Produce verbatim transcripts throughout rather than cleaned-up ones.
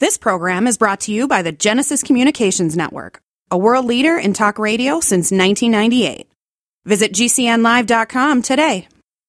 This program is brought to you by the Genesis Communications Network, a world leader in talk radio since nineteen ninety-eight. Visit G C N live dot com today.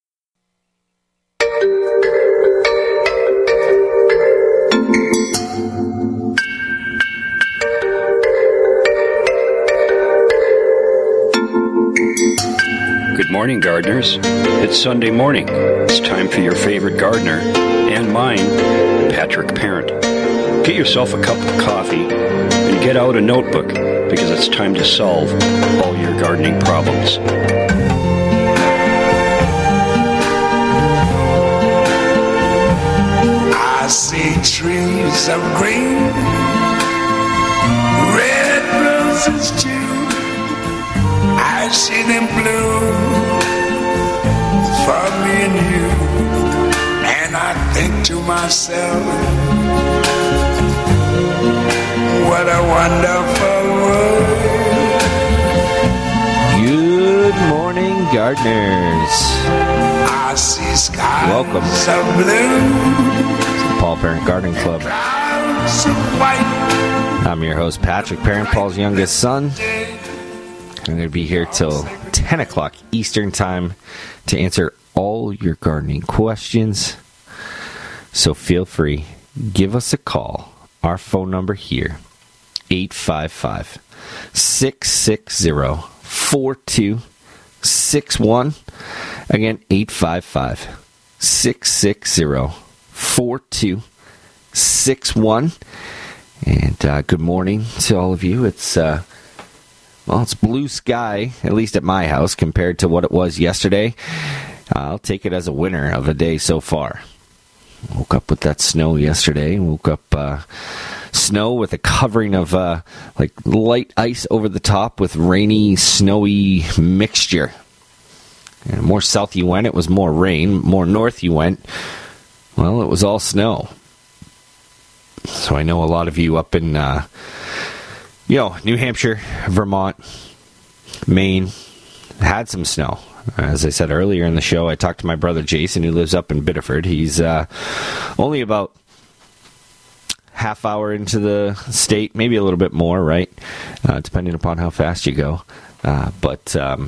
Good morning, gardeners. It's Sunday morning. It's time for your favorite gardener, and mine, Patrick Parent. Get yourself a cup of coffee and get out a notebook, because it's time to solve all your gardening problems. I see trees of green, red roses too. I see them bloom for me and you, and I think to myself, what a wonderful world. Good morning, gardeners. I see skies Welcome. of blue, Paul Parent Gardening Club. clouds of white. I'm your host, Patrick Parent, Paul's youngest son. I'm going to be here till ten o'clock Eastern Time to answer all your gardening questions. So feel free, give us a call. Our phone number here, eight five five, six six zero, four two six one. Again, eight five five, six six zero, four two six one. And uh, good morning to all of you. It's... Uh, Well, it's blue sky, at least at my house, compared to what it was yesterday. Uh, I'll take it as a winner of a day so far. Woke up with that snow yesterday. Woke up uh, snow with a covering of uh, like light ice over the top with rainy, snowy mixture. And the more south you went, it was more rain. More north you went, well, it was all snow. So I know a lot of you up in... Uh, You know, New Hampshire, Vermont, Maine, had some snow. As I said earlier in the show, I talked to my brother Jason, who lives up in Biddeford. He's uh, only about half hour into the state, maybe a little bit more, right? Uh, depending upon how fast you go. Uh, but um,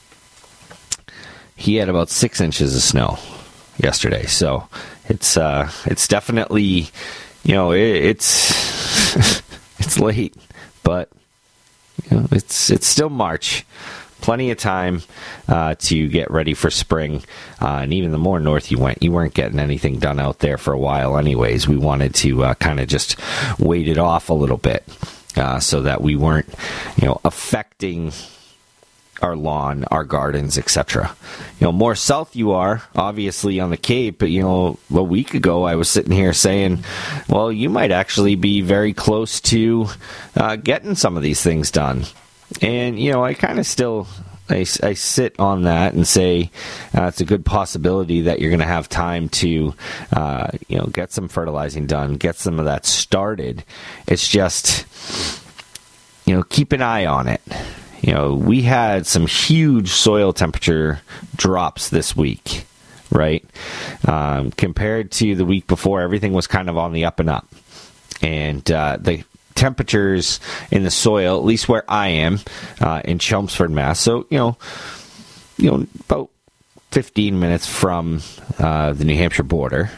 he had about six inches of snow yesterday. So it's uh, it's definitely, you know, it, it's it's late. But you know, it's it's still March, plenty of time uh, to get ready for spring. Uh, and even the more north you went, you weren't getting anything done out there for a while anyways. We wanted to uh, kind of just wait it off a little bit uh, so that we weren't, you know, affecting our lawn, our gardens, et cetera. You know, more south you are, obviously on the Cape, but, you know, a week ago I was sitting here saying, well, you might actually be very close to uh, getting some of these things done. And, you know, I kind of still, I, I sit on that and say uh, it's a good possibility that you're going to have time to, uh, you know, get some fertilizing done, get some of that started. It's just, you know, keep an eye on it. You know, we had some huge soil temperature drops this week, right? Um, compared to the week before, everything was kind of on the up and up. And uh, the temperatures in the soil, at least where I am, uh, in Chelmsford, Mass. So, you know, you know, about fifteen minutes from uh, the New Hampshire border.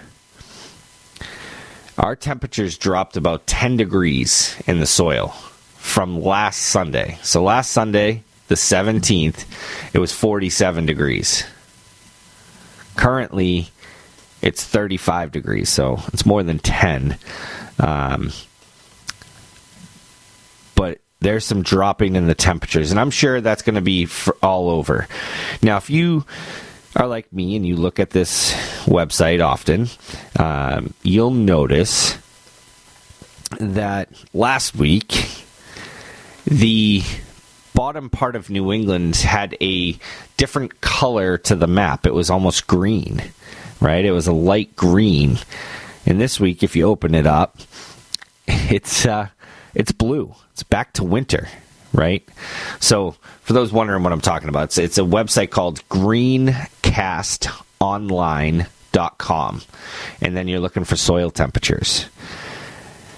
Our temperatures dropped about ten degrees in the soil from last Sunday. So last Sunday, the seventeenth, it was forty-seven degrees. Currently, it's thirty-five degrees, so it's more than ten. Um, but there's some dropping in the temperatures, and I'm sure that's going to be for all over. Now, if you are like me and you look at this website often, um, you'll notice that last week, the bottom part of New England had a different color to the map. It was almost green, right? It was a light green. And this week, if you open it up, it's uh, it's blue. It's back to winter, right? So for those wondering what I'm talking about, it's, it's a website called green cast online dot com. And then you're looking for soil temperatures.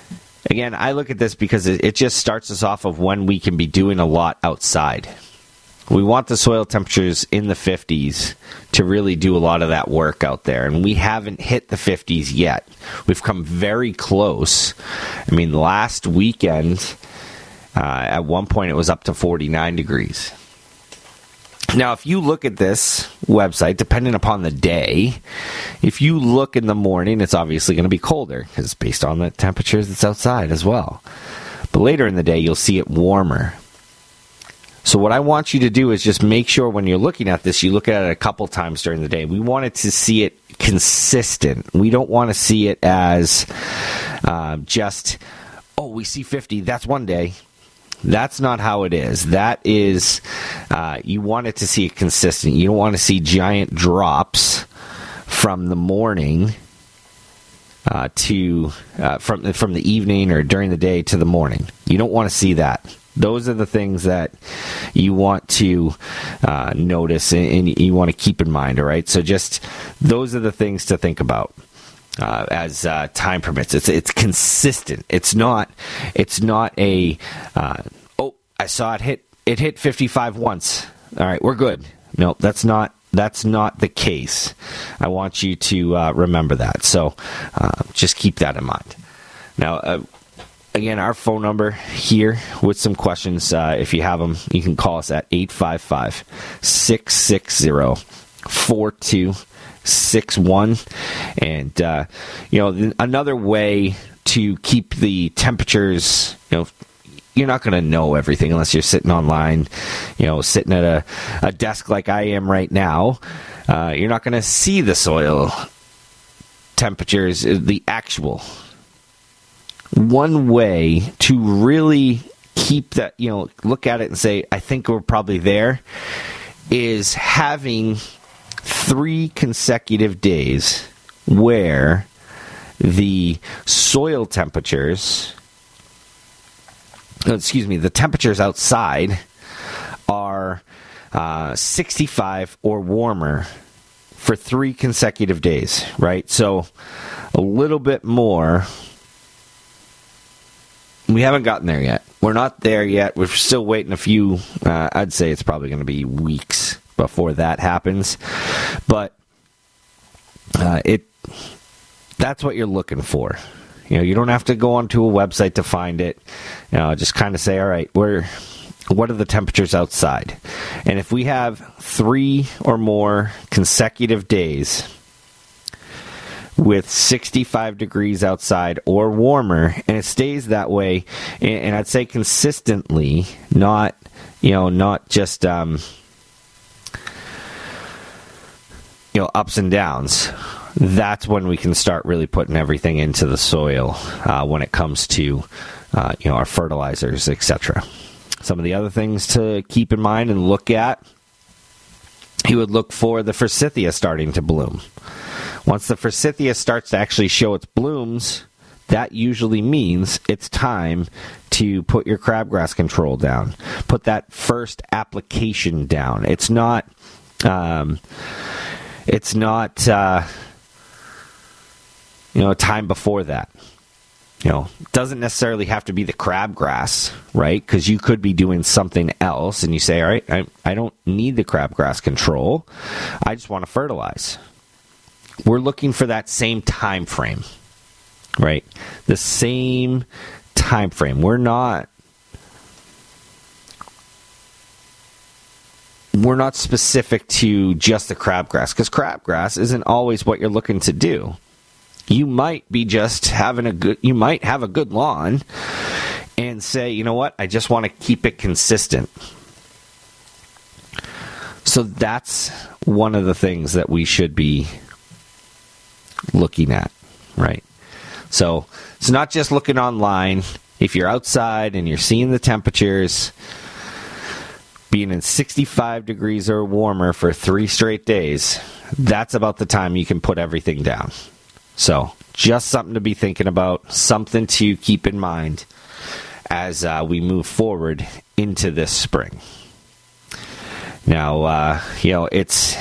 again, I look at this because it, it just starts us off of when we can be doing a lot outside. We want the soil temperatures in the fifties to really do a lot of that work out there. And we haven't hit the fifties yet. We've come very close. I mean, last weekend, uh, at one point, it was up to forty-nine degrees. Now, if you look at this website, depending upon the day, if you look in the morning, it's obviously going to be colder because it's based on the temperatures that's outside as well. But later in the day, you'll see it warmer. So what I want you to do is just make sure when you're looking at this, you look at it a couple times during the day. We want it to see it consistent. We don't want to see it as uh, just, oh, we see fifty, that's one day. That's not how it is. That is, uh, you want it to see it consistent. You don't want to see giant drops from the morning uh, to, uh, from, from the evening or during the day to the morning. You don't want to see that. Those are the things that you want to uh, notice and, and you want to keep in mind, all right? So just, those are the things to think about. Uh, as uh, time permits, it's it's consistent. It's not it's not a uh, oh, I saw it hit it hit fifty-five once. All right, we're good. No, that's not that's not the case. I want you to uh, remember that. So uh, just keep that in mind. Now, uh, again, our phone number here with some questions. Uh, if you have them, you can call us at eight five five, six six zero, four two six one. And uh, you know, another way to keep the temperatures, you know, you're not going to know everything unless you're sitting online, you know, sitting at a, a desk like I am right now. Uh, you're not going to see the soil temperatures, the actual. One way to really keep that, you know, look at it and say, I think we're probably there, is having three consecutive days where the soil temperatures, excuse me, the temperatures outside are uh, sixty-five or warmer for three consecutive days, right? So a little bit more. We haven't gotten there yet. We're not there yet. We're still waiting a few, uh, I'd say it's probably going to be weeks before that happens. But uh, it that's what you're looking for. You know, you don't have to go onto a website to find it. You know, just kind of say, all right, we're, what are the temperatures outside? And if we have three or more consecutive days with sixty-five degrees outside or warmer, and it stays that way, and, and I'd say consistently, not, you know, not just, um, you know, ups and downs, that's when we can start really putting everything into the soil uh, when it comes to, uh, you know, our fertilizers, et cetera. Some of the other things to keep in mind and look at, you would look for the forsythia starting to bloom. Once the forsythia starts to actually show its blooms, that usually means it's time to put your crabgrass control down. Put that first application down. It's not, um, it's not, uh, you know, time before that. You know, it doesn't necessarily have to be the crabgrass, right? Because you could be doing something else, and you say, all right, I, I don't need the crabgrass control. I just want to fertilize. We're looking for that same time frame, right? The same time frame. We're not we're not specific to just the crabgrass, because crabgrass isn't always what you're looking to do. You might be just having a good you might have a good lawn and say, you know what, I just want to keep it consistent. So that's one of the things that we should be looking at, right? So it's not just looking online. If you're outside and you're seeing the temperatures being in sixty-five degrees or warmer for three straight days, that's about the time you can put everything down. So just something to be thinking about, something to keep in mind as uh, we move forward into this spring. Now, uh, you know, it's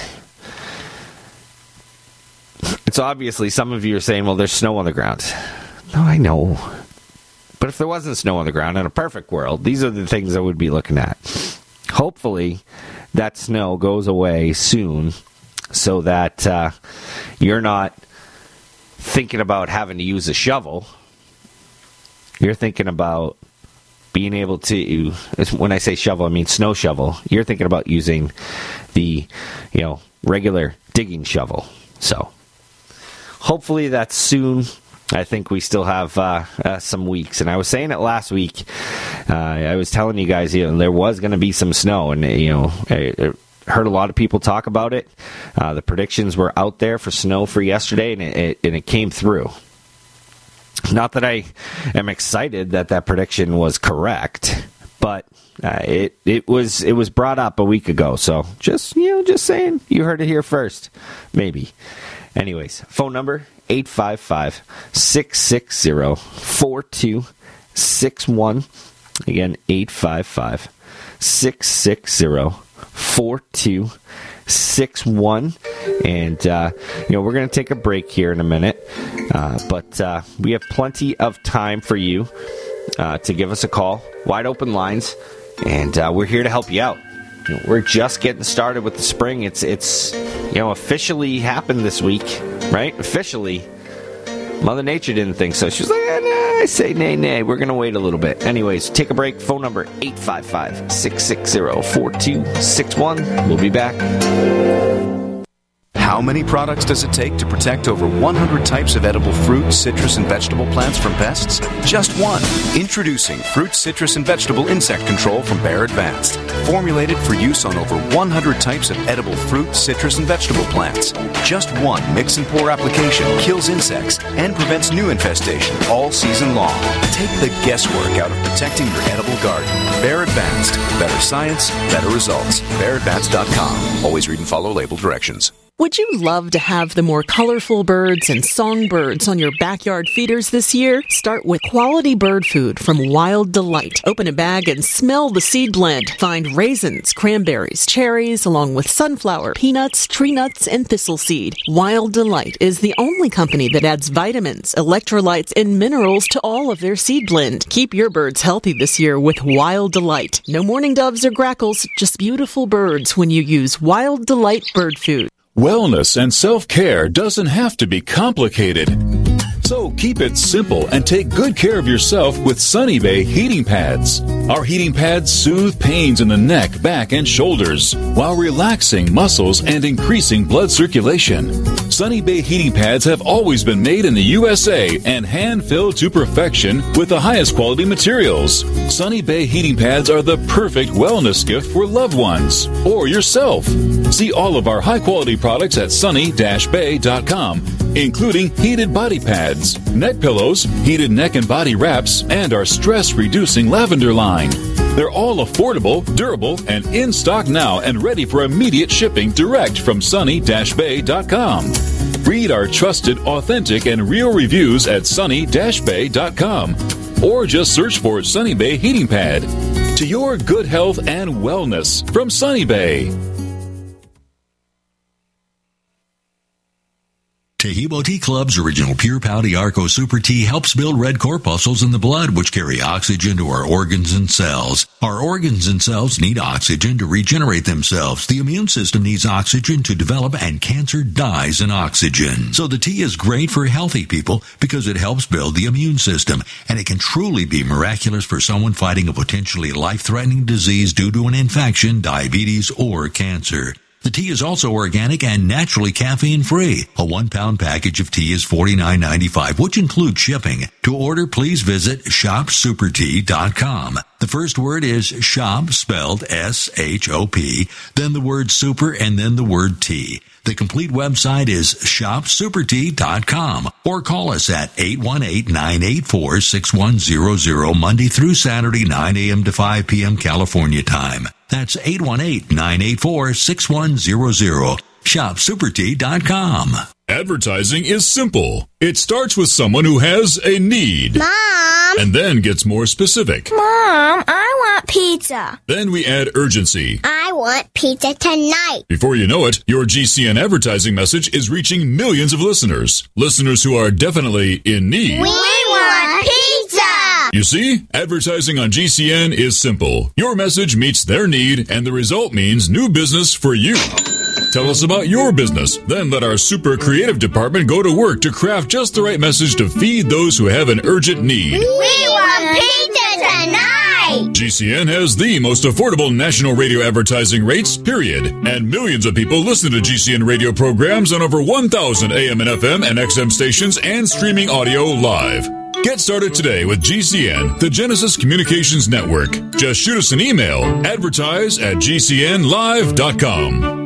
it's obviously some of you are saying, well, there's snow on the ground. No, I know. But if there wasn't snow on the ground in a perfect world, these are the things I would be looking at. Hopefully, that snow goes away soon so that uh, you're not thinking about having to use a shovel. You're thinking about being able to, when I say shovel, I mean snow shovel. You're thinking about using the, you know, regular digging shovel. So, hopefully that's soon. I think we still have uh, uh, some weeks. And I was saying it last week. Uh, I was telling you guys, you know, there was going to be some snow. And, you know, I, I heard a lot of people talk about it. Uh, the predictions were out there for snow for yesterday, and it, it, and it came through. Not that I am excited that that prediction was correct, but uh, it it was it was brought up a week ago. So just you know, just saying, you heard it here first, maybe. Anyways, phone number eight five five, six six zero, four two six one. Again, eight five five, six six zero, four two six one. And, uh, you know, we're going to take a break here in a minute. Uh, but uh, we have plenty of time for you uh, to give us a call. Wide open lines. And uh, we're here to help you out. You know, we're just getting started with the spring. It's, it's, you know, officially happened this week, right? Officially. Mother Nature didn't think so. She was like, eh, nah, I say nay, nay. We're going to wait a little bit. Anyways, take a break. Phone number eight five five, six six zero, four two six one. We'll be back. How many products does it take to protect over one hundred types of edible fruit, citrus, and vegetable plants from pests? Just one. Introducing Fruit, Citrus, and Vegetable Insect Control from Bayer Advanced. Formulated for use on over one hundred types of edible fruit, citrus, and vegetable plants. Just one mix and pour application kills insects and prevents new infestation all season long. Take the guesswork out of protecting your edible garden. Bayer Advanced. Better science, better results. Bayer Advanced dot com. Always read and follow label directions. Would you love to have the more colorful birds and songbirds on your backyard feeders this year? Start with quality bird food from Wild Delight. Open a bag and smell the seed blend. Find raisins, cranberries, cherries, along with sunflower, peanuts, tree nuts, and thistle seed. Wild Delight is the only company that adds vitamins, electrolytes, and minerals to all of their seed blend. Keep your birds healthy this year with Wild Delight. No mourning doves or grackles, just beautiful birds when you use Wild Delight bird food. Wellness and self-care doesn't have to be complicated. So keep it simple and take good care of yourself with Sunny Bay heating pads. Our heating pads soothe pains in the neck, back, and shoulders while relaxing muscles and increasing blood circulation. Sunny Bay heating pads have always been made in the U S A and hand-filled to perfection with the highest quality materials. Sunny Bay heating pads are the perfect wellness gift for loved ones or yourself. See all of our high-quality products at sunny dash bay dot com, including heated body pads, neck pillows, heated neck and body wraps, and our stress-reducing lavender line. They're all affordable, durable, and in stock now and ready for immediate shipping direct from sunny dash bay dot com. Read our trusted, authentic, and real reviews at sunny dash bay dot com or just search for Sunny Bay Heating Pad. To your good health and wellness from Sunny Bay. Tehebo Tea Club's original Pure Pouty Arco Super Tea helps build red corpuscles in the blood, which carry oxygen to our organs and cells. Our organs and cells need oxygen to regenerate themselves. The immune system needs oxygen to develop, and cancer dies in oxygen. So the tea is great for healthy people because it helps build the immune system, and it can truly be miraculous for someone fighting a potentially life-threatening disease due to an infection, diabetes, or cancer. The tea is also organic and naturally caffeine-free. A one-pound package of tea is forty-nine ninety-five, which includes shipping. To order, please visit shop super tea dot com. The first word is shop, spelled S H O P, then the word super, and then the word tea. The complete website is shop super tea dot com, or call us at eight one eight, nine eight four, six one zero zero, Monday through Saturday, nine a.m. to five p.m. California time. That's eight one eight, nine eight four, six one zero zero. shop super tea dot com. Advertising is simple. It starts with someone who has a need. Mom! And then gets more specific. Mom, I want pizza. Then we add urgency. I want pizza tonight. Before you know it, your G C N advertising message is reaching millions of listeners. Listeners who are definitely in need. We want pizza! You see, advertising on G C N is simple. Your message meets their need, and the result means new business for you. Tell us about your business. Then let our super creative department go to work to craft just the right message to feed those who have an urgent need. We want pizza tonight! G C N has the most affordable national radio advertising rates, period. And millions of people listen to G C N radio programs on over one thousand A M and F M and X M stations and streaming audio live. Get started today with G C N, the Genesis Communications Network. Just shoot us an email, advertise at g c n live dot com.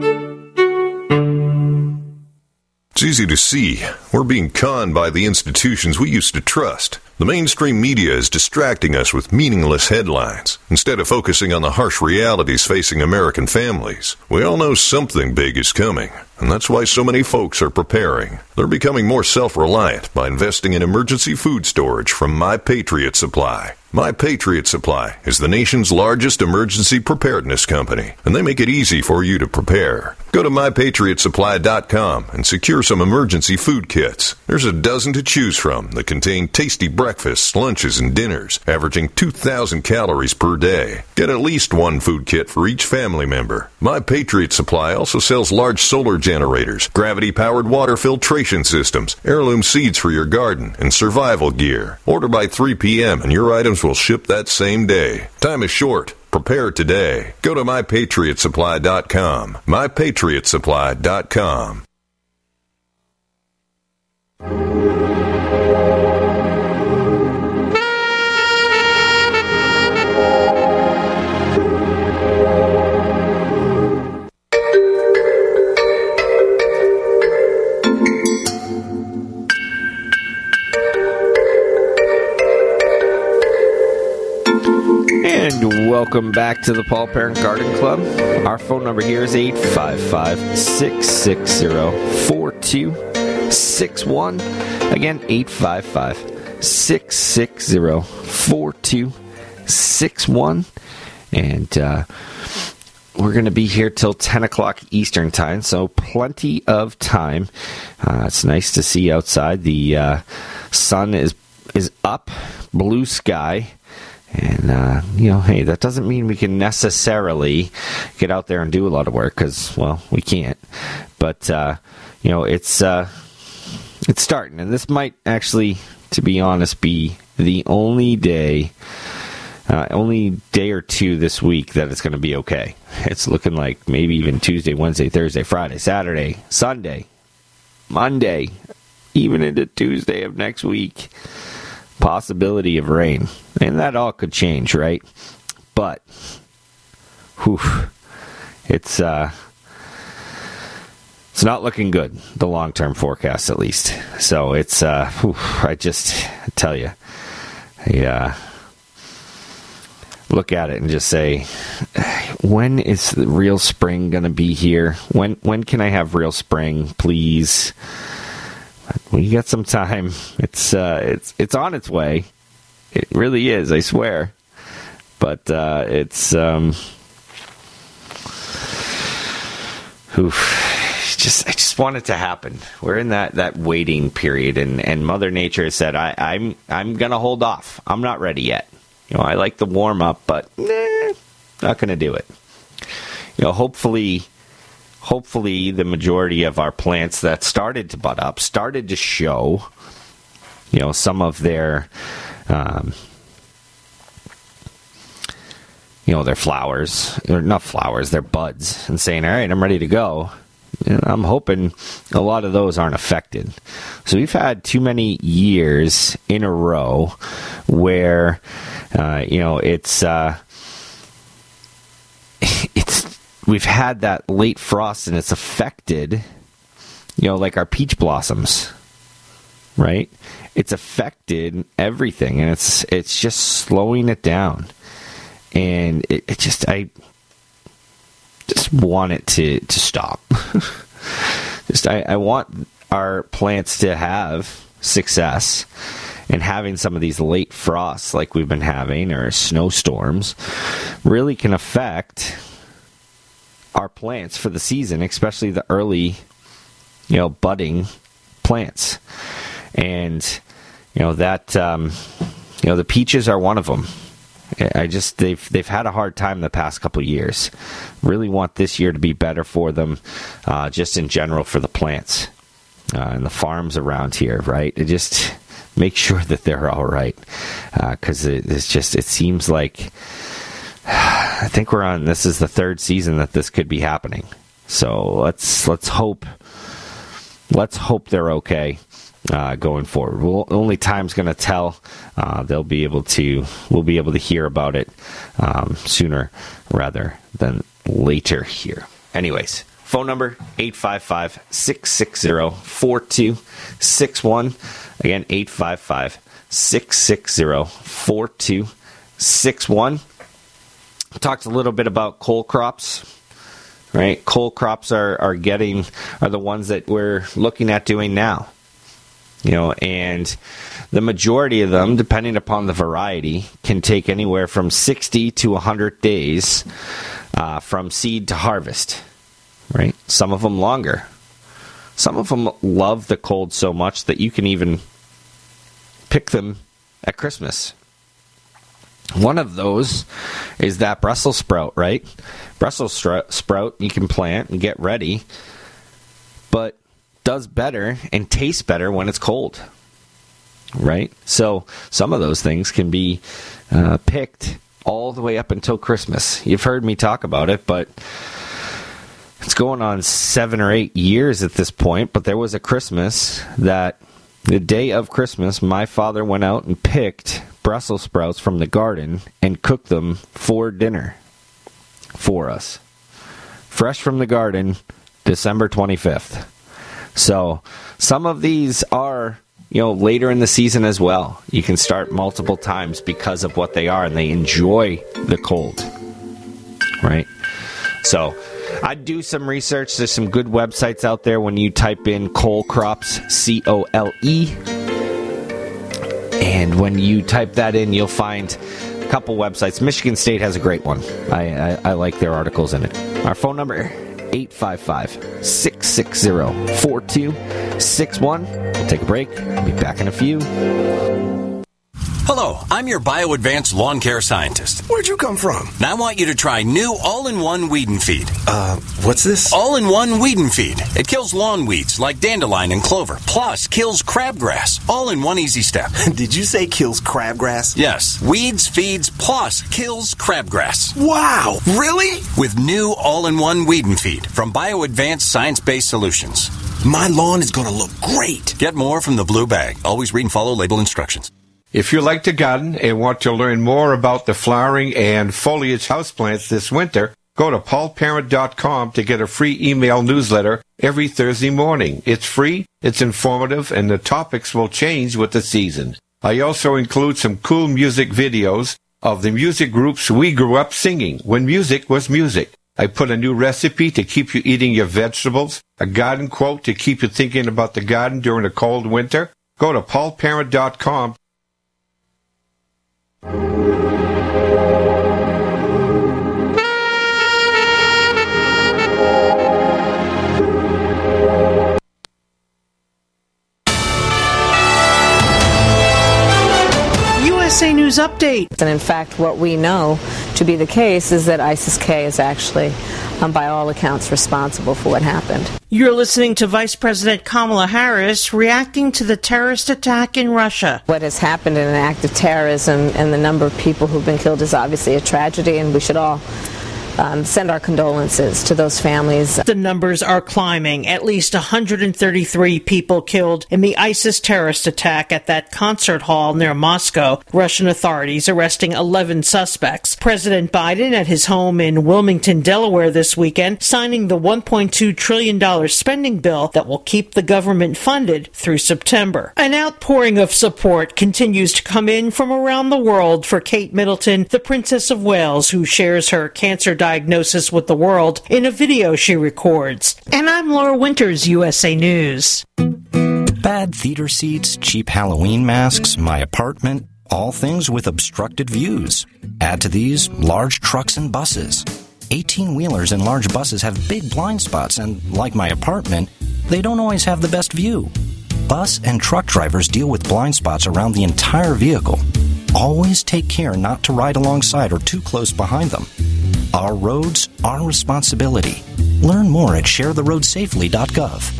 It's easy to see. We're being conned by the institutions we used to trust. The mainstream media is distracting us with meaningless headlines instead of focusing on the harsh realities facing American families. We all know something big is coming, and that's why so many folks are preparing. They're becoming more self-reliant by investing in emergency food storage from My Patriot Supply. My Patriot Supply is the nation's largest emergency preparedness company, and they make it easy for you to prepare. Go to my patriot supply dot com and secure some emergency food kits. There's a dozen to choose from that contain tasty breakfasts, lunches, and dinners, averaging two thousand calories per day. Get at least one food kit for each family member. My Patriot Supply also sells large solar generators, gravity-powered water filtration systems, heirloom seeds for your garden, and survival gear. Order by three p.m. and your items will ship that same day. Time is short. Prepare today. Go to my patriot supply dot com. my patriot supply dot com. And welcome back to the Paul Parent Garden Club. Our phone number here is eight five five, six six zero, four two six one. Again, eight five five, six six zero, four two six one. And uh, we're going to be here till ten o'clock Eastern time, so plenty of time. Uh, it's nice to see outside. The uh, sun is is up, blue sky. And, uh, you know, hey, that doesn't mean we can necessarily get out there and do a lot of work because, well, we can't. But, uh, you know, it's uh, it's starting. And this might actually, to be honest, be the only day, uh, only day or two this week that it's going to be okay. It's looking like maybe even Tuesday, Wednesday, Thursday, Friday, Saturday, Sunday, Monday, even into Tuesday of next week. Possibility of rain. And that all could change, right? But, whew, it's, uh, it's not looking good, the long-term forecast at least. So it's, uh, whew, I just I tell you, I, uh, look at it and just say, when is the real spring going to be here? When, when can I have real spring, please? We got some time. It's uh, it's it's on its way. It really is, I swear. But uh, it's um, oof, just I just want it to happen. We're in that, that waiting period, and, and Mother Nature has said, I, I'm I'm gonna hold off. I'm not ready yet. You know, I like the warm up, but nah, not gonna do it. You know, hopefully. Hopefully, the majority of our plants that started to bud up started to show, you know, some of their, um, you know, their flowers, or not flowers, their buds, and saying, all right, I'm ready to go. And I'm hoping a lot of those aren't affected. So we've had too many years in a row where, uh, you know, it's, uh, it's, we've had that late frost and it's affected, you know, like our peach blossoms, right? It's affected everything, and it's it's just slowing it down. And it, it just, I just want it to, to stop. just, I, I want our plants to have success, and having some of these late frosts like we've been having, or snowstorms, really can affect our plants for the season, especially the early, you know, budding plants. And, you know, that, um, You know, the peaches are one of them. I just they've they've had a hard time the past couple of years. Really want this year to be better for them, uh, just in general for the plants uh, and the farms around here. Right, it just make sure that they're all right, because uh, it, it's just it seems like I think we're on. This is the third season that this could be happening. So let's let's hope let's hope they're okay. Uh, going forward, we'll, only time's going to tell. Uh, they'll be able to. We'll be able to hear about it um, sooner rather than later here. Anyways, phone number eight five five, six six zero, four two six one. Again, eight five five, six six zero, four two six one. Talked a little bit about coal crops. Right, coal crops are are getting are the ones that we're looking at doing now. You know, and the majority of them, depending upon the variety, can take anywhere from sixty to one hundred days uh, from seed to harvest, right? Some of them longer. Some of them love the cold so much that you can even pick them at Christmas. One of those is that Brussels sprout, right? Brussels sprout you can plant and get ready, but does better and tastes better when it's cold, right? So some of those things can be uh, picked all the way up until Christmas. You've heard me talk about it, but it's going on seven or eight years at this point. But there was a Christmas that the day of Christmas, my father went out and picked Brussels sprouts from the garden and cooked them for dinner for us. Fresh from the garden, December twenty-fifth. So some of these are, you know, later in the season as well. You can start multiple times because of what they are, and they enjoy the cold, right? So I'd do some research. There's some good websites out there when you type in coal crops, C O L E. And when you type that in, you'll find a couple websites. Michigan State has a great one. I, I, I like their articles in it. Our phone number, eight five five, six six zero, four two six one. We'll take a break. We'll be back in a few. Hello, I'm your BioAdvanced lawn care scientist. Where'd you come from? Now I want you to try new all-in-one Weed and Feed. Uh, what's this? All-in-one Weed and Feed. It kills lawn weeds like dandelion and clover, plus kills crabgrass. All in one easy step. Did you say kills crabgrass? Yes. Weeds, feeds, plus kills crabgrass. Wow, really? With new all-in-one Weed and Feed from BioAdvanced Science-Based Solutions. My lawn is going to look great. Get more from the blue bag. Always read and follow label instructions. If you like to garden and want to learn more about the flowering and foliage houseplants this winter, go to paul parent dot com to get a free email newsletter every Thursday morning. It's free, it's informative, and the topics will change with the season. I also include some cool music videos of the music groups we grew up singing when music was music. I put a new recipe to keep you eating your vegetables, a garden quote to keep you thinking about the garden during a cold winter. Go to paul parent dot com. U S A News Update. And in fact, what we know to be the case is that ISIS-K is actually, um, by all accounts, responsible for what happened. You're listening to Vice President Kamala Harris reacting to the terrorist attack in Russia. What has happened in an act of terrorism and the number of people who've been killed is obviously a tragedy, and we should all Um, send our condolences to those families. The numbers are climbing. At least one hundred thirty-three people killed in the ISIS terrorist attack at that concert hall near Moscow. Russian authorities arresting eleven suspects. President Biden at his home in Wilmington, Delaware this weekend, signing the one point two trillion dollars spending bill that will keep the government funded through September. An outpouring of support continues to come in from around the world for Kate Middleton, the Princess of Wales, who shares her cancer diagnosis with the world in a video she records. And I'm Laura Winters, U S A News. Bad theater seats, cheap Halloween masks, my apartment, all things with obstructed views. Add to these large trucks and buses. eighteen-wheelers and large buses have big blind spots, and like my apartment, they don't always have the best view. Bus and truck drivers deal with blind spots around the entire vehicle. always take care not to ride alongside or too close behind them. Our roads, our responsibility. Learn more at share the road safely dot gov.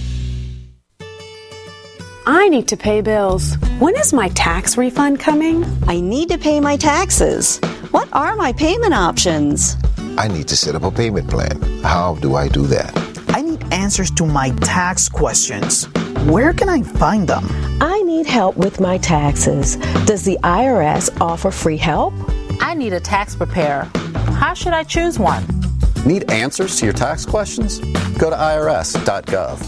I need to pay bills. When is my tax refund coming? I need to pay my taxes. What are my payment options? I need to set up a payment plan. How do I do that? I need answers to my tax questions. Where can I find them? I need help with my taxes. Does the I R S offer free help? I need a tax preparer. How should I choose one? Need answers to your tax questions? Go to I R S dot gov.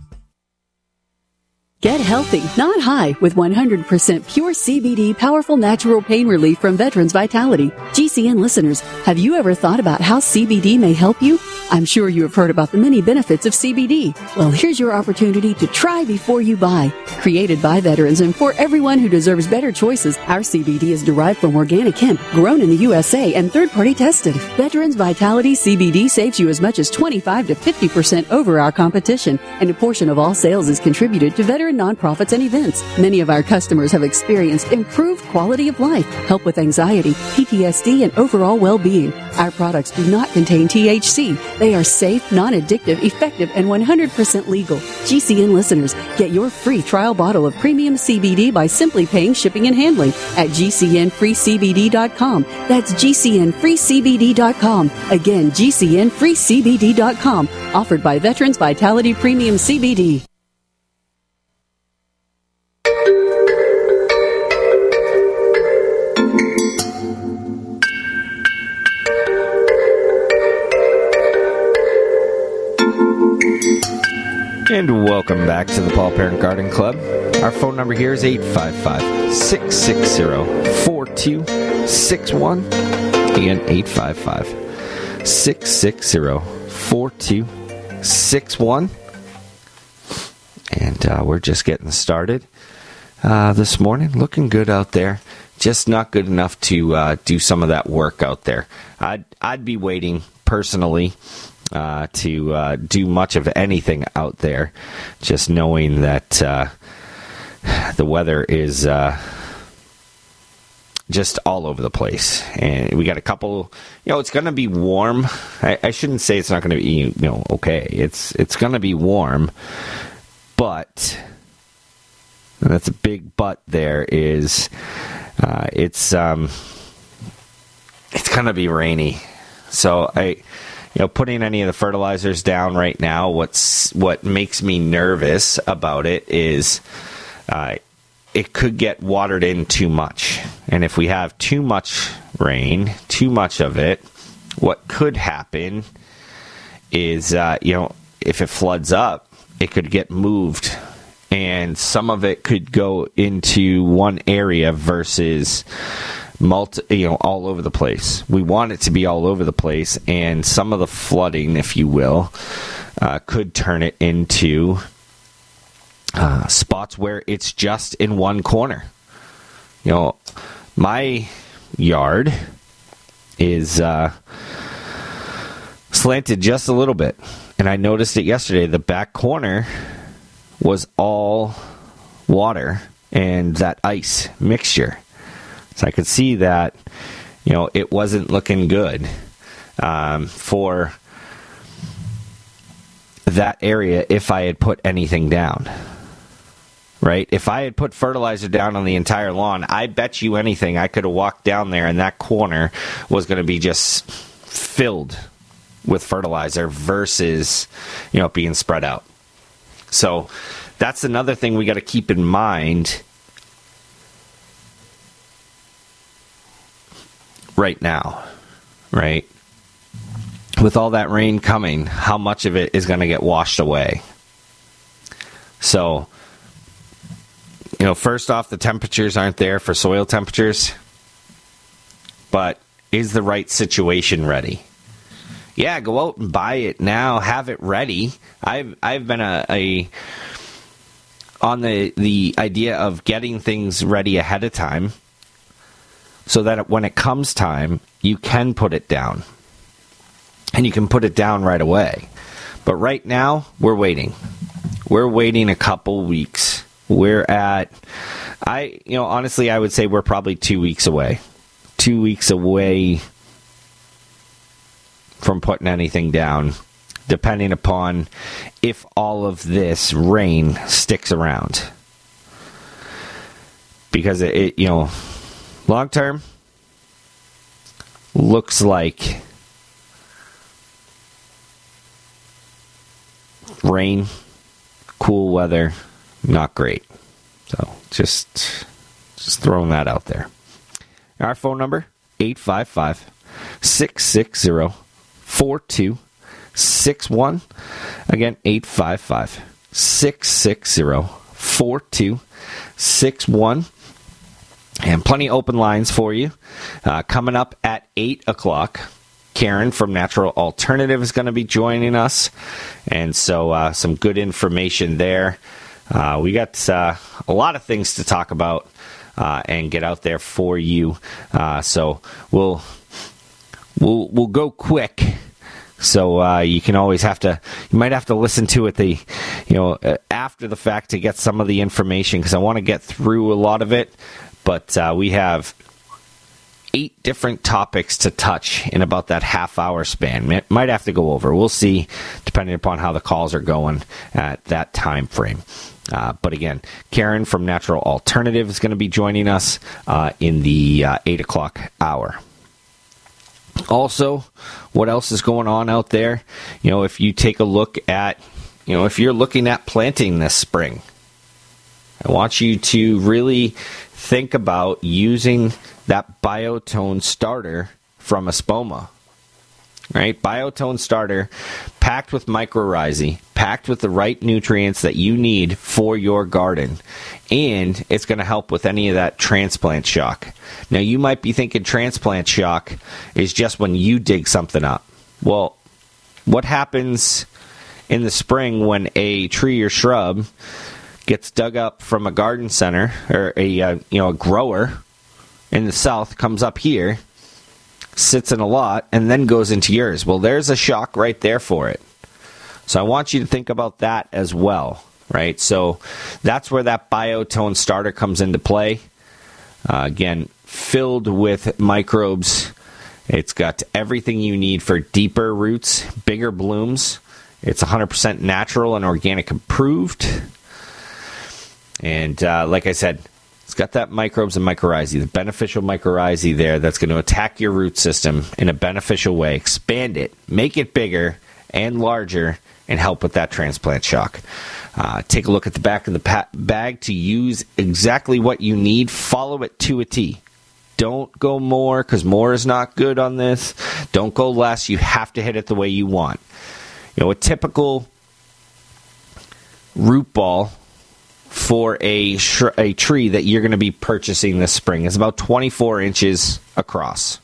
Get healthy, not high, with one hundred percent pure C B D powerful natural pain relief from Veterans Vitality. G C N listeners, have you ever thought about how C B D may help you? I'm sure you have heard about the many benefits of C B D. Well, here's your opportunity to try before you buy. Created by veterans and for everyone who deserves better choices, our C B D is derived from organic hemp, grown in the U S A and third-party tested. Veterans Vitality C B D saves you as much as twenty-five to fifty percent over our competition, and a portion of all sales is contributed to veteran nonprofits and events. Many of our customers have experienced improved quality of life, help with anxiety, P T S D, and overall well-being. Our products do not contain T H C. They are safe, non-addictive, effective, and one hundred percent legal. G C N listeners, get your free trial bottle of premium C B D by simply paying shipping and handling at G C N free C B D dot com. That's G C N free C B D dot com. Again, G C N free C B D dot com. Offered by Veterans Vitality Premium C B D. And welcome back to the Paul Parent Garden Club. Our phone number here is eight five five, six six zero, four two six one. Again, eight five five, six six zero, four two six one. And uh, we're just getting started uh, this morning. Looking good out there. Just not good enough to uh, do some of that work out there. I'd, I'd be waiting personally Uh, to uh, do much of anything out there, just knowing that uh, the weather is uh, just all over the place. And we got a couple, you know, it's going to be warm. I, I shouldn't say it's not going to be, you know, okay. It's it's going to be warm, but and that's a big but there is uh, it's um, it's going to be rainy. So I. You know, putting any of the fertilizers down right now, what's what makes me nervous about it is uh, it could get watered in too much. And if we have too much rain, too much of it, what could happen is, uh, you know, if it floods up, it could get moved. And some of it could go into one area versus multi, you know, all over the place. We want it to be all over the place, and some of the flooding, if you will, uh, could turn it into uh, spots where it's just in one corner. You know, my yard is uh, slanted just a little bit, and I noticed it yesterday. The back corner was all water and that ice mixture. So I could see that, you know, it wasn't looking good um, for that area if I had put anything down, right? If I had put fertilizer down on the entire lawn, I bet you anything I could have walked down there and that corner was going to be just filled with fertilizer versus, you know, being spread out. So that's another thing we got to keep in mind right now, right? With all that rain coming, how much of it is going to get washed away? So, you know, first off, the temperatures aren't there for soil temperatures, but is the right situation ready? Yeah, go out and buy it now, have it ready. I've I've been a, a on the the idea of getting things ready ahead of time, so that when it comes time, you can put it down. And you can put it down right away. But right now, we're waiting. We're waiting a couple weeks. We're at I, you know, honestly, I would say we're probably two weeks away. Two weeks away from putting anything down, depending upon if all of this rain sticks around. Because it, it you know, long term, looks like rain, cool weather, not great. So just just throwing that out there. Our phone number, eight five five, six six zero, four two six one. Again, eight five five, six six zero, four two six one. And plenty of open lines for you. Uh, coming up at eight o'clock, Karen from Natural Alternative is going to be joining us. And so uh, some good information there. Uh, we got uh, a lot of things to talk about uh, and get out there for you. Uh, so we'll we'll we'll go quick. So uh, you can always have to, you might have to listen to it the, you know, uh, after the fact to get some of the information because I want to get through a lot of it. But uh, we have eight different topics to touch in about that half hour span. Might have to go over. We'll see, depending upon how the calls are going at that time frame. Uh, but again, Karen from Natural Alternative is going to be joining us uh, in the uh, eight o'clock hour. Also, what else is going on out there? You know, if you take a look at, you know, if you're looking at planting this spring, I want you to really think about using that Biotone starter from Espoma. Right? Biotone starter packed with mycorrhizae, packed with the right nutrients that you need for your garden. And it's going to help with any of that transplant shock. Now, you might be thinking transplant shock is just when you dig something up. Well, what happens in the spring when a tree or shrub gets dug up from a garden center or a uh, you know a grower in the south, comes up here, sits in a lot, and then goes into yours? Well, there's a shock right there for it. So I want you to think about that as well, right? So that's where that Biotone starter comes into play. Uh, again, filled with microbes. It's got everything you need for deeper roots, bigger blooms. It's one hundred percent natural and organic approved. And uh, like I said, it's got that microbes and mycorrhizae, the beneficial mycorrhizae there that's going to attack your root system in a beneficial way, expand it, make it bigger and larger, and help with that transplant shock. Uh, take a look at the back of the pa- bag to use exactly what you need. Follow it to a T. Don't go more, because more is not good on this. Don't go less. You have to hit it the way you want. You know, a typical root ball for a sh- a tree that you're going to be purchasing this spring is about twenty-four inches across.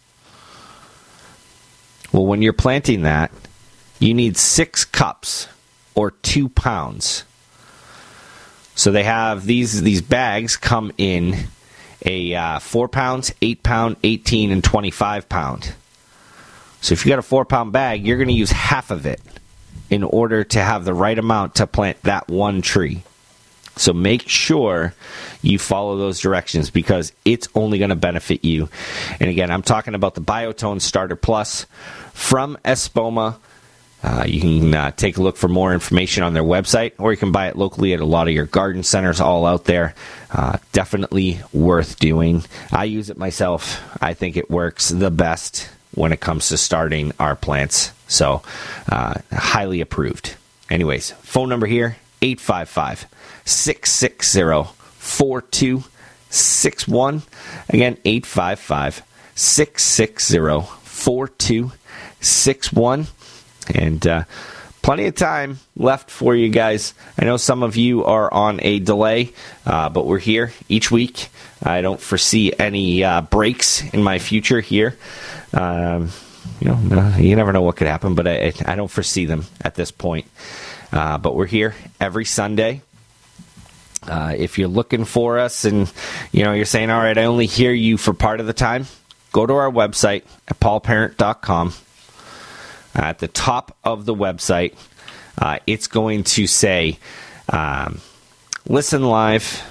Well, when you're planting that, you need six cups or two pounds. So they have these these bags come in a uh, four pounds, eight pound, eighteen, and twenty-five pound. So if you got a four pound bag, you're going to use half of it in order to have the right amount to plant that one tree. So make sure you follow those directions because it's only going to benefit you. And again, I'm talking about the Biotone Starter Plus from Espoma. Uh, you can uh, take a look for more information on their website, or you can buy it locally at a lot of your garden centers all out there. Uh, definitely worth doing. I use it myself. I think it works the best when it comes to starting our plants. So, uh, highly approved. Anyways, phone number here, eight five five, six six zero, four two six one. Again, eight five five, six six zero, four two six one. And uh, plenty of time left for you guys. I know some of you are on a delay, uh, but we're here each week. I don't foresee any uh, breaks in my future here. Um, you know, no, you never know what could happen, but I, I don't foresee them at this point. Uh, but we're here every Sunday. Uh, if you're looking for us and, you know, you're saying, all right, I only hear you for part of the time, go to our website at paul parent dot com. At the top of the website, uh, it's going to say, um, listen live,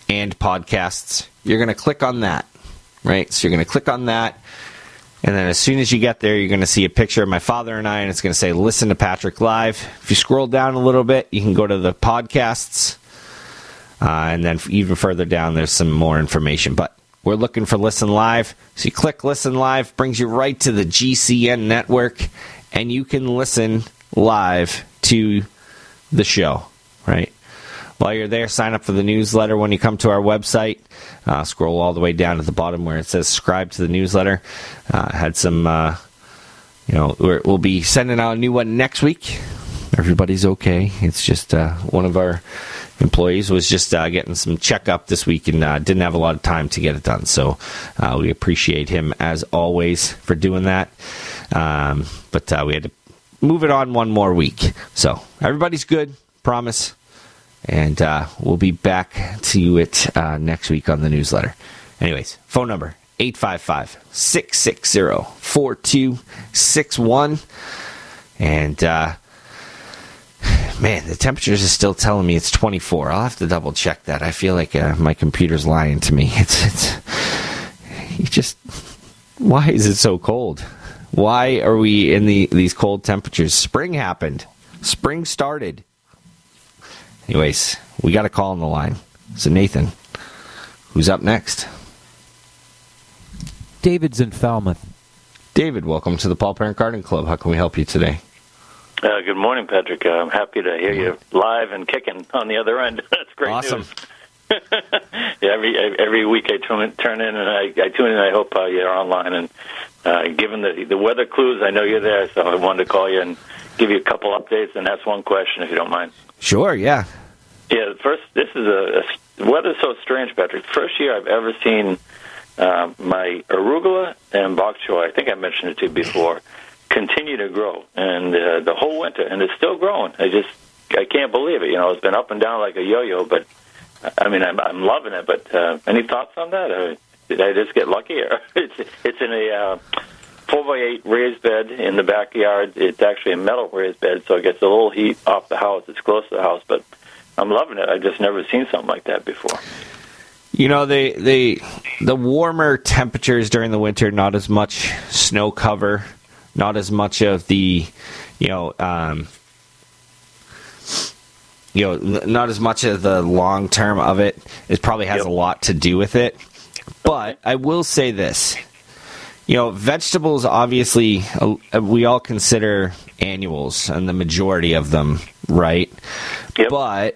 and podcasts. You're going to click on that, right? So you're going to click on that, and then as soon as you get there, you're going to see a picture of my father and I, and it's going to say, listen to Patrick Live. If you scroll down a little bit, you can go to the podcasts, uh, and then even further down, there's some more information. But we're looking for Listen Live. So you click Listen Live, brings you right to the G C N network, and you can listen live to the show, right? While you're there, sign up for the newsletter when you come to our website. Uh, scroll all the way down to the bottom where it says subscribe to the newsletter. Uh, had some, uh, you know, we're, we'll be sending out a new one next week. Everybody's okay. It's just uh, one of our employees was just uh, getting some checkup this week and uh, didn't have a lot of time to get it done. So uh, we appreciate him, as always, for doing that. Um, but uh, we had to move it on one more week. So everybody's good, promise. And uh, we'll be back to it uh, next week on the newsletter. Anyways, phone number, eight five five, six six zero, four two six one. And, uh, man, the temperatures are still telling me it's twenty-four. I'll have to double check that. I feel like uh, my computer's lying to me. It's, it's, you just, why is it so cold? Why are we in the these cold temperatures? Spring happened. Spring started. Anyways, we got a call on the line. So, Nathan, who's up next? David's in Falmouth. David, welcome to the Paul Parent Garden Club. How can we help you today? Uh, good morning, Patrick. Uh, I'm happy to hear you live and kicking on the other end. That's great awesome. News. yeah, every every week I tune in, turn in and I, I tune in. And I hope uh, you're online. And uh, given the the weather clues, I know you're there, so I wanted to call you and give you a couple updates and ask one question, if you don't mind. Sure. Yeah. Yeah. First, this is a, a the weather's so strange, Patrick. First year I've ever seen uh, my arugula and bok choy. I think I mentioned it to you before. Continue to grow, and uh, the whole winter, and it's still growing. I just I can't believe it. You know, it's been up and down like a yo-yo, but I mean, I'm, I'm loving it. But uh, any thoughts on that? Or did I just get lucky? Or it's it's in a uh, four by eight raised bed in the backyard. It's actually a metal raised bed, so it gets a little heat off the house. It's close to the house, but I'm loving it. I've just never seen something like that before. You know, they they the warmer temperatures during the winter, not as much snow cover. Not as much of the, you know, um, you know, not as much of the long term of it. It probably has yep. a lot to do with it. But I will say this, you know, vegetables obviously uh, we all consider annuals, and the majority of them, right? Yep. But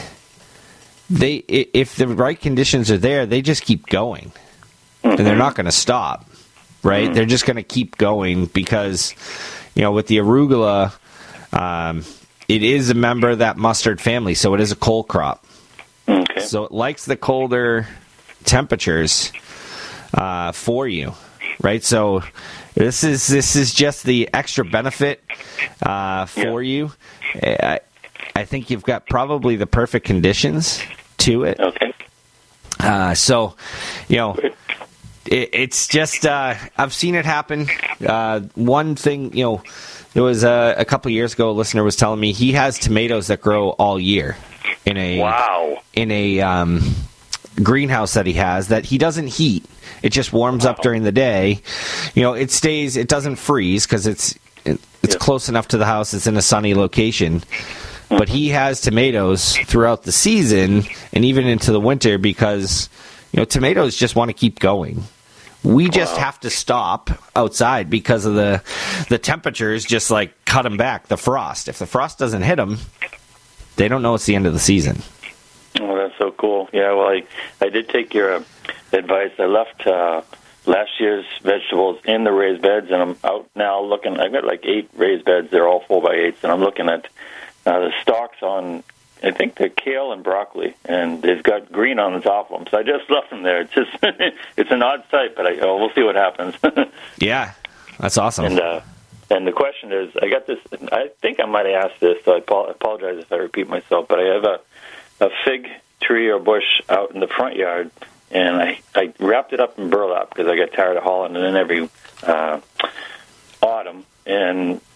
they, if the right conditions are there, they just keep going, mm-hmm. and they're not going to stop. Right, mm. they're just going to keep going because, you know, with the arugula, um, it is a member of that mustard family, so it is a cold crop. Okay. So it likes the colder temperatures uh, for you, right? So this is this is just the extra benefit uh, for yeah. you. I, I think you've got probably the perfect conditions to it. Okay. Uh, so, you know. It, it's just, uh, I've seen it happen. Uh, one thing, you know, there was a, a couple of years ago, a listener was telling me he has tomatoes that grow all year in a wow. in a um, greenhouse that he has that he doesn't heat. It just warms wow. up during the day. You know, it stays, it doesn't freeze because it's it, it's yeah. close enough to the house. It's in a sunny location. But he has tomatoes throughout the season and even into the winter because, you know, tomatoes just want to keep going. We just wow. have to stop outside because of the the temperatures just like cut them back, the frost. If the frost doesn't hit them, they don't know it's the end of the season. Oh, that's so cool. Yeah, well, I, I did take your uh, advice. I left uh, last year's vegetables in the raised beds, and I'm out now looking. I've got like eight raised beds. They're all four by eights, and I'm looking at uh, the stalks on, I think they're kale and broccoli, and they've got green on the top of them. So I just left them there. It's just it's an odd sight, but I, oh, we'll see what happens. Yeah, that's awesome. And uh, and the question is, I got this. I think I might have asked this, so I apologize if I repeat myself. But I have a a fig tree or bush out in the front yard, and I I wrapped it up in burlap because I got tired of hauling it in every uh, autumn. And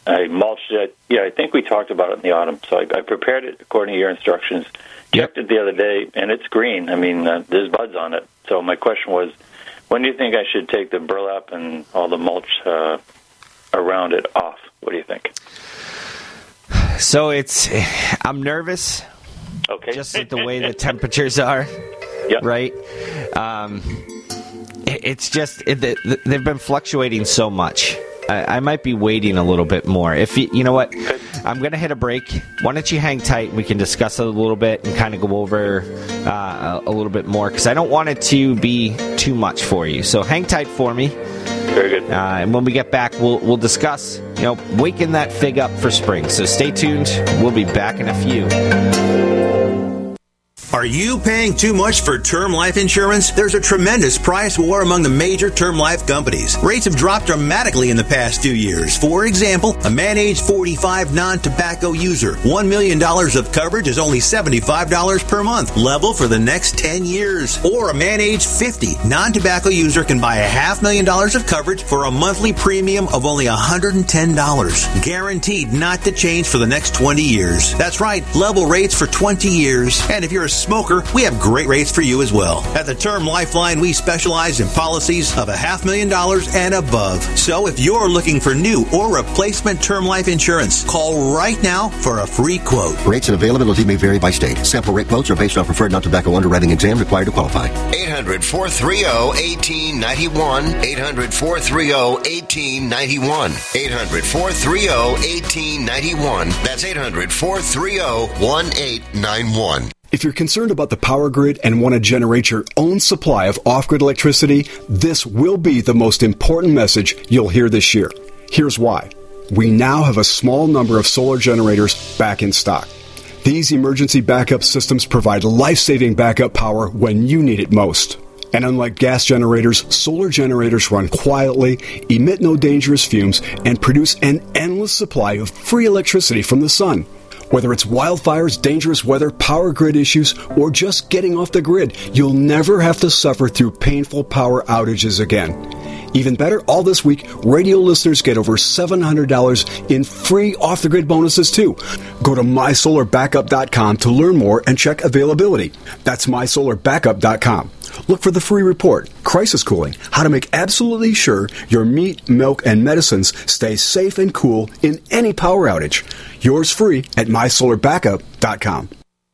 I mulched it. Yeah, I think we talked about it in the autumn. So I, I prepared it according to your instructions. Checked it the other day, and it's green. I mean, uh, there's buds on it. So my question was, when do you think I should take the burlap and all the mulch uh, around it off? What do you think? So it's, I'm nervous. Okay. Just with the way the temperatures are. Yep. Right? Um, it's just, it, they've been fluctuating so much. I, I might be waiting a little bit more. If you, you know what, I'm going to hit a break. Why don't you hang tight? We can discuss it a little bit and kind of go over uh, a, a little bit more, because I don't want it to be too much for you. So hang tight for me. Very good. Uh, and when we get back, we'll we'll discuss, you know, waking that fig up for spring. So stay tuned. We'll be back in a few. Are you paying too much for term life insurance? There's a tremendous price war among the major term life companies. Rates have dropped dramatically in the past few years. For example, a man age forty-five non-tobacco user, one million dollars of coverage is only seventy-five dollars per month, level for the next ten years. Or a man age fifty non-tobacco user can buy a half million dollars of coverage for a monthly premium of only one hundred ten dollars. Guaranteed not to change for the next twenty years. That's right, level rates for twenty years. And if you're a smoker, we have great rates for you as well. At the Term Lifeline, we specialize in policies of a half million dollars and above. So if you're looking for new or replacement term life insurance, call right now for a free quote. Rates and availability may vary by state. Sample rate quotes are based on preferred non-tobacco underwriting exam required to qualify. eight hundred, four three zero, one eight nine one. eight hundred, four three zero, one eight nine one. eight hundred, four three zero, one eight nine one. That's eight hundred, four three zero, one eight nine one. If you're concerned about the power grid and want to generate your own supply of off-grid electricity, this will be the most important message you'll hear this year. Here's why. We now have a small number of solar generators back in stock. These emergency backup systems provide life-saving backup power when you need it most. And unlike gas generators, solar generators run quietly, emit no dangerous fumes, and produce an endless supply of free electricity from the sun. Whether it's wildfires, dangerous weather, power grid issues, or just getting off the grid, you'll never have to suffer through painful power outages again. Even better, all this week, radio listeners get over seven hundred dollars in free off-the-grid bonuses, too. Go to my solar backup dot com to learn more and check availability. That's my solar backup dot com. Look for the free report, Crisis Cooling, how to make absolutely sure your meat, milk, and medicines stay safe and cool in any power outage. Yours free at my solar backup dot com.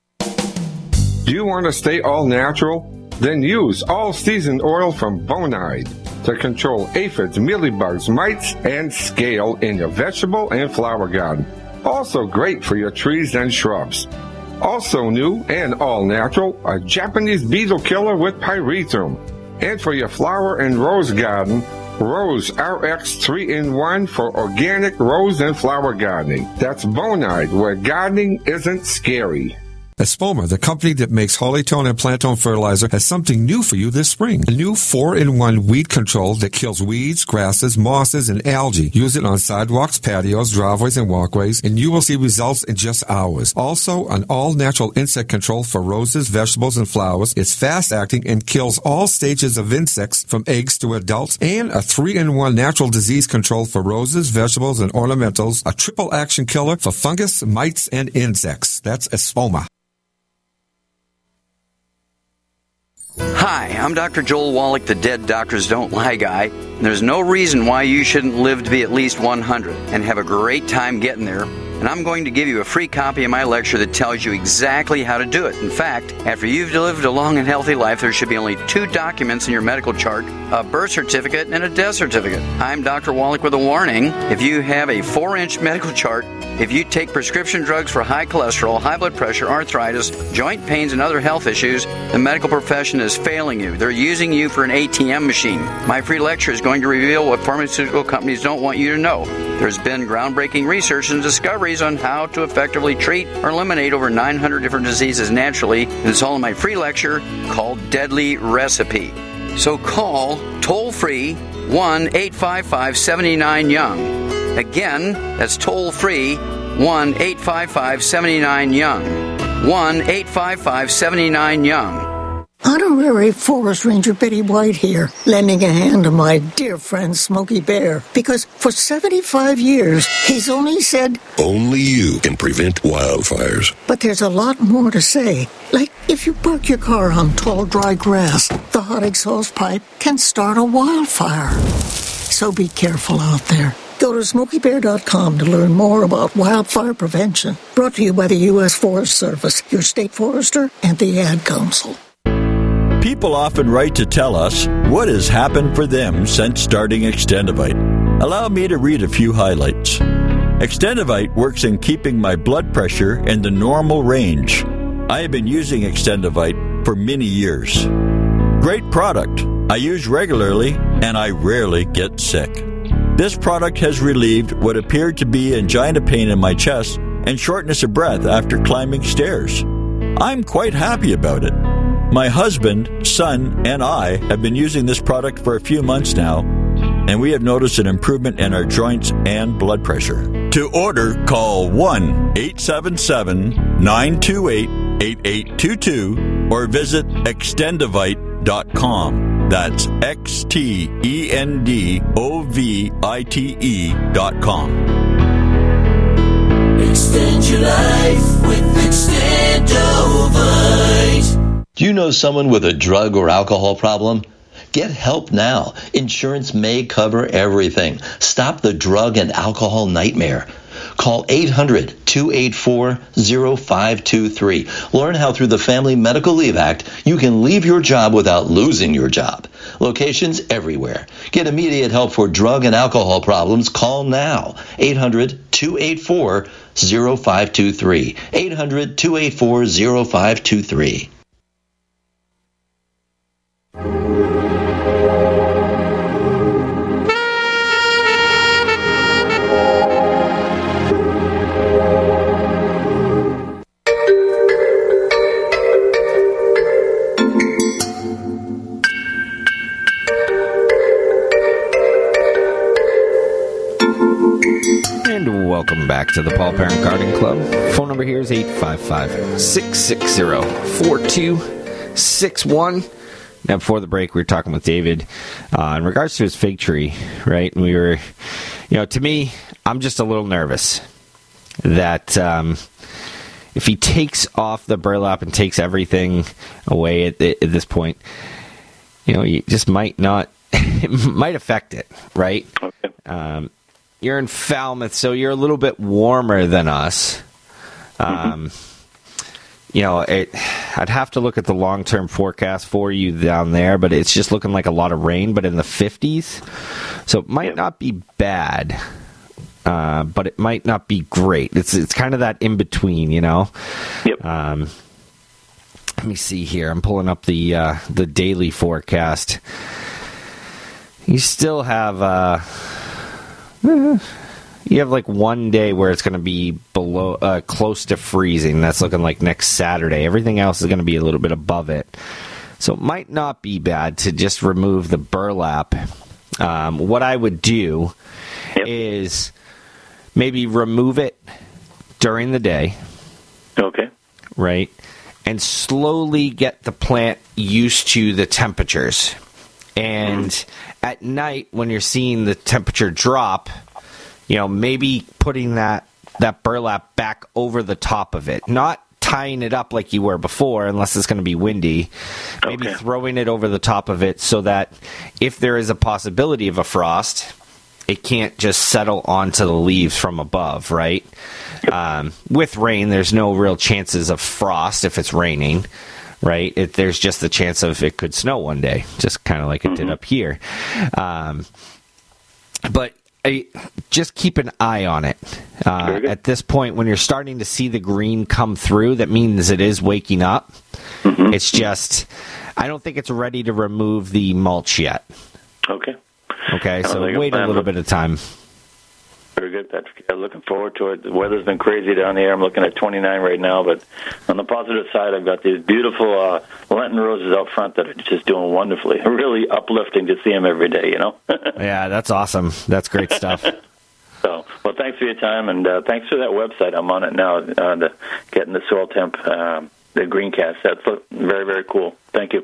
Do you want to stay all natural? Then use all-season oil from Bonide to control aphids, mealybugs, mites, and scale in your vegetable and flower garden. Also great for your trees and shrubs. Also new and all-natural, a Japanese beetle killer with pyrethrum. And for your flower and rose garden, Rose R X three in one for organic rose and flower gardening. That's Bonide, where gardening isn't scary. Espoma, the company that makes Hollytone and Plantone fertilizer, has something new for you this spring. A new four in one weed control that kills weeds, grasses, mosses, and algae. Use it on sidewalks, patios, driveways, and walkways, and you will see results in just hours. Also, an all-natural insect control for roses, vegetables, and flowers. It's fast-acting and kills all stages of insects from eggs to adults. And a three in one natural disease control for roses, vegetables, and ornamentals. A triple-action killer for fungus, mites, and insects. That's Espoma. Hi, I'm Doctor Joel Wallach, the Dead Doctors Don't Lie guy. And there's no reason why you shouldn't live to be at least one hundred and have a great time getting there. And I'm going to give you a free copy of my lecture that tells you exactly how to do it. In fact, after you've lived a long and healthy life, there should be only two documents in your medical chart, a birth certificate and a death certificate. I'm Doctor Wallach with a warning. If you have a four-inch medical chart, if you take prescription drugs for high cholesterol, high blood pressure, arthritis, joint pains, and other health issues, the medical profession is failing you. They're using you for an A T M machine. My free lecture is going to reveal what pharmaceutical companies don't want you to know. There's been groundbreaking research and discoveries on how to effectively treat or eliminate over nine hundred different diseases naturally, and it's all in my free lecture called Deadly Recipe. So call toll-free one eight five five, seven nine, young. Again, that's toll-free one eight five five, seven nine, young. one eight five five, seven nine, young. Auto Honorary Forest Ranger Betty White here, lending a hand to my dear friend Smokey Bear, because for seventy-five years, he's only said, only you can prevent wildfires. But there's a lot more to say. Like, if you park your car on tall, dry grass, the hot exhaust pipe can start a wildfire. So be careful out there. Go to smokey bear dot com to learn more about wildfire prevention. Brought to you by the U S Forest Service, your state forester, and the Ad Council. People often write to tell us what has happened for them since starting Extendivite. Allow me to read a few highlights. Extendivite works in keeping my blood pressure in the normal range. I have been using Extendivite for many years. Great product. I use regularly, and I rarely get sick. This product has relieved what appeared to be angina pain in my chest and shortness of breath after climbing stairs. I'm quite happy about it. My husband, son, and I have been using this product for a few months now, and we have noticed an improvement in our joints and blood pressure. To order, call one eight seven seven, nine two eight, eight eight two two or visit extendivite dot com. That's X T E N D O V I T E dot com. Extend your life with Extendivite. Do you know someone with a drug or alcohol problem? Get help now. Insurance may cover everything. Stop the drug and alcohol nightmare. Call eight hundred, two eight four, zero five two three. Learn how through the Family Medical Leave Act you can leave your job without losing your job. Locations everywhere. Get immediate help for drug and alcohol problems. Call now. eight hundred, two eight four, zero five two three. eight hundred, two eight four, zero five two three. Welcome back to the Paul Parent Garden Club. Phone number here is eight five five, six six zero, four two six one. Now, before the break, we were talking with David uh, in regards to his fig tree, right? And we were, you know, to me, I'm just a little nervous that um, if he takes off the burlap and takes everything away at, at this point, you know, you just might not, it might affect it, right? Okay. Um, You're in Falmouth, so you're a little bit warmer than us. Um, mm-hmm. You know, it, I'd have to look at the long-term forecast for you down there, but it's just looking like a lot of rain, but in the fifties. So it might not be bad, uh, but it might not be great. It's it's kind of that in-between, you know? Yep. Um, let me see here. I'm pulling up the uh, the daily forecast. You still have... Uh, You have like one day where it's going to be below, uh, close to freezing. That's looking like next Saturday. Everything else is going to be a little bit above it. So it might not be bad to just remove the burlap. Um, what I would do yep. is maybe remove it during the day. Okay. Right? And slowly get the plant used to the temperatures. And mm. at night, when you're seeing the temperature drop, you know, maybe putting that, that burlap back over the top of it. Not tying it up like you were before, unless it's going to be windy. Maybe okay. throwing it over the top of it so that if there is a possibility of a frost, it can't just settle onto the leaves from above, right? Yep. Um, with rain, there's no real chances of frost if it's raining. Right? It, there's just the chance of it could snow one day, just kind of like it mm-hmm. did up here. Um, but I, just keep an eye on it. Uh, at this point, when you're starting to see the green come through, that means it is waking up. Mm-hmm. It's just, I don't think it's ready to remove the mulch yet. Okay. Okay, so wait a little bit of time. Very good, Patrick. I'm looking forward to it. The weather's been crazy down here. I'm looking at twenty-nine right now, but on the positive side, I've got these beautiful uh, Lenten roses out front that are just doing wonderfully. Really uplifting to see them every day, you know? Yeah, that's awesome. That's great stuff. So, well, thanks for your time, and uh, thanks for that website. I'm on it now, uh, the, getting the soil temp, um, the Greencast. That's very, very cool. Thank you.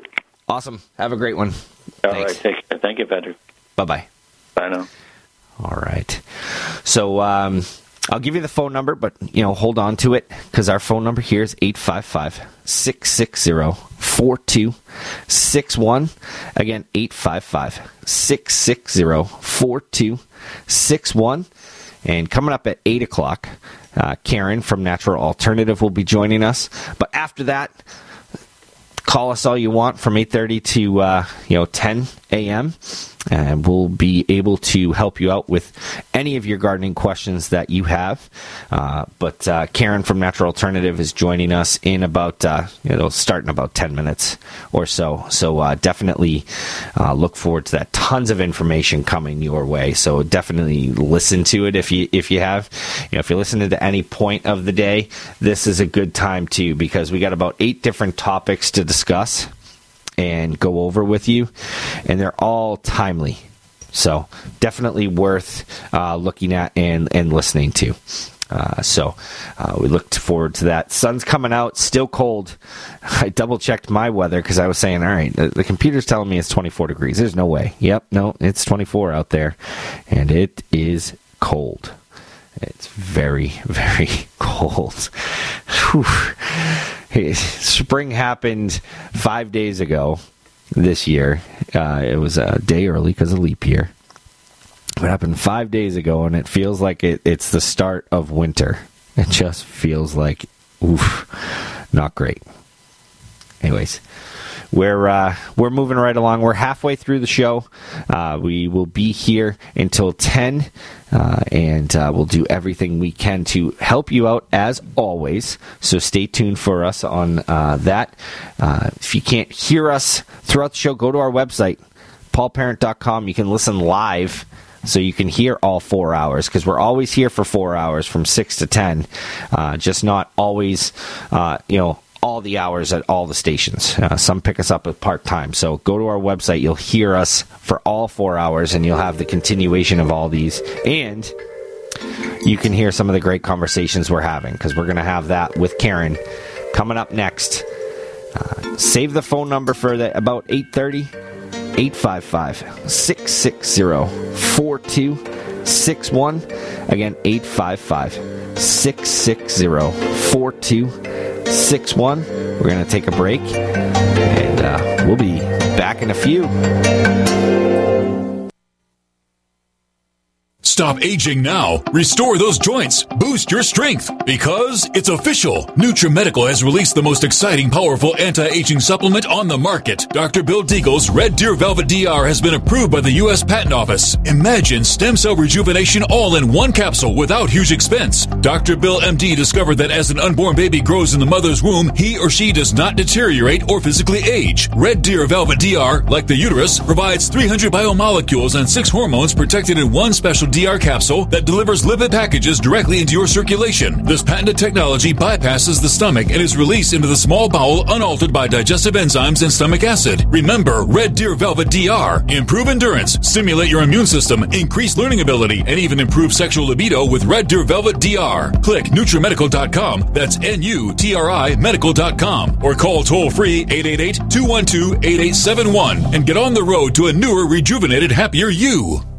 Awesome. Have a great one. All Thanks. right. Take care. Thank you, Patrick. Bye-bye. Bye now. All right. So um, I'll give you the phone number, but, you know, hold on to it because our phone number here is eight five five, six six zero, four two six one. Again, eight five five, six six zero, four two six one. And coming up at eight o'clock, uh, Karen from Natural Alternative will be joining us. But after that, call us all you want from eight thirty to uh, you know ten a.m. and we'll be able to help you out with any of your gardening questions that you have. Uh, but uh, Karen from Natural Alternative is joining us in about uh, it'll start in about ten minutes or so. So uh, definitely uh, look forward to that. Tons of information coming your way. So definitely listen to it if you if you have you know if you listen to any point of the day. This is a good time too because we got about eight different topics to discuss and go over with you, and they're all timely. So definitely worth uh, looking at and, and listening to. Uh, so uh, we looked forward to that. Sun's coming out, still cold. I double-checked my weather because I was saying, all right, the, the computer's telling me it's twenty-four degrees. There's no way. Yep, no, it's twenty-four out there, and it is cold. It's very, very cold. Whew. Spring happened five days ago this year. Uh, it was a day early because of leap year. It happened five days ago, and it feels like it, it's the start of winter. It just feels like, oof, not great. Anyways, we're uh, we're moving right along. We're halfway through the show. Uh, we will be here until ten, uh, and uh, we'll do everything we can to help you out as always. So stay tuned for us on uh, that. Uh, if you can't hear us throughout the show, go to our website, paul parent dot com. You can listen live. So you can hear all four hours because we're always here for four hours from six to ten. Uh, just not always, uh, you know, all the hours at all the stations. Uh, some pick us up at part-time. So go to our website. You'll hear us for all four hours, and you'll have the continuation of all these. And you can hear some of the great conversations we're having because we're going to have that with Karen coming up next. Uh, save the phone number for the, about eight thirty. eight five five, six six zero, four two six one. Again, eight five five, six six zero, four two six one. We're going to take a break, and uh, we'll be back in a few. Stop aging now. Restore those joints. Boost your strength. Because it's official. NutriMedical has released the most exciting, powerful anti-aging supplement on the market. Doctor Bill Deagle's Red Deer Velvet D R has been approved by the U S Patent Office. Imagine stem cell rejuvenation all in one capsule without huge expense. Doctor Bill M D discovered that as an unborn baby grows in the mother's womb, he or she does not deteriorate or physically age. Red Deer Velvet D R, like the uterus, provides three hundred biomolecules and six hormones protected in one special D R capsule that delivers lipid packages directly into your circulation. This patented technology bypasses the stomach and is released into the small bowel unaltered by digestive enzymes and stomach acid. Remember, Red Deer Velvet D R. Improve endurance, stimulate your immune system, increase learning ability, and even improve sexual libido with Red Deer Velvet D R. Click NutriMedical dot com, that's N U T R I medical dot com, or call toll-free eight eight eight, two one two, eight eight seven one and get on the road to a newer, rejuvenated, happier you.